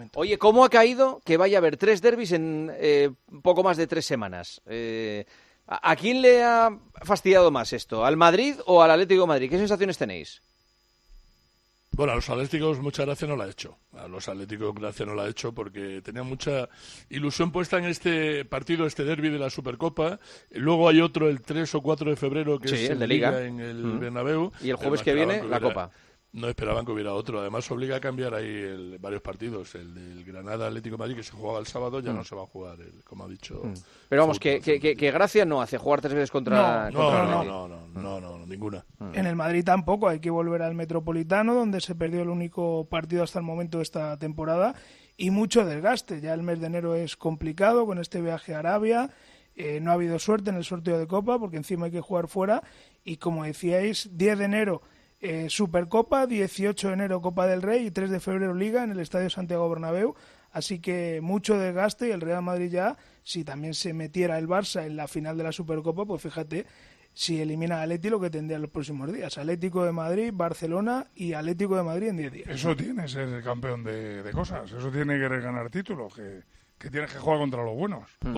Oye, ¿cómo ha caído que vaya a haber 3 derbis en poco más de 3 semanas? ¿A quién le ha fastidiado más esto? ¿Al Madrid o al Atlético de Madrid? ¿Qué sensaciones tenéis? Bueno, a los atléticos mucha gracia no la ha hecho. A los atléticos gracia no la ha hecho porque tenía mucha ilusión puesta en este partido, este derbi de la Supercopa. Luego hay otro el 3 o 4 de febrero que es el de Liga en el Bernabéu. Y el jueves que viene, la Copa. No esperaban que hubiera otro. Además, obliga a cambiar ahí varios partidos. El del Granada Atlético de Madrid, que se jugaba el sábado, ya no se va a jugar, como ha dicho. Pero vamos, que gracia no hace jugar 3 veces contra No, ninguna. En el Madrid tampoco. Hay que volver al Metropolitano, donde se perdió el único partido hasta el momento de esta temporada. Y mucho desgaste. Ya el mes de enero es complicado con este viaje a Arabia. No ha habido suerte en el sorteo de Copa, porque encima hay que jugar fuera. Y como decíais, 10 de enero... Supercopa, 18 de enero Copa del Rey y 3 de febrero Liga en el Estadio Santiago Bernabéu, así que mucho desgaste. Y el Real Madrid ya, si también se metiera el Barça en la final de la Supercopa, pues fíjate, si elimina a Atleti, lo que tendría en los próximos días: Atlético de Madrid, Barcelona y Atlético de Madrid en 10 días. Eso tiene ser campeón de cosas, eso tiene que ganar títulos, que tienes que jugar contra los buenos.